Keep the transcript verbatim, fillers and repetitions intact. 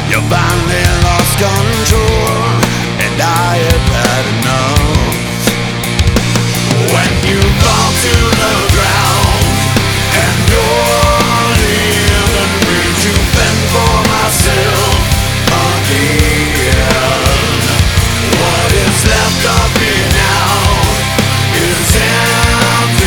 You finally lost control, and I have had enough. When you fall to the ground and you're leaving me to fend for myself again.